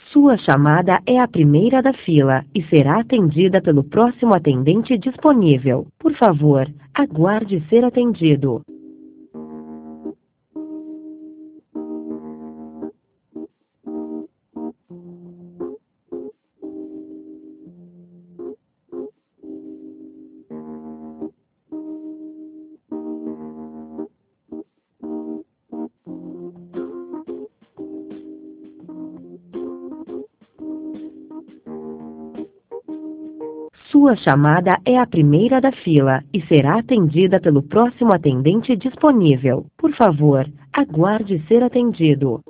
Sua chamada é a primeira da fila e será atendida pelo próximo atendente disponível. Por favor, aguarde ser atendido. Sua chamada é a primeira da fila e será atendida pelo próximo atendente disponível. Por favor, aguarde ser atendido.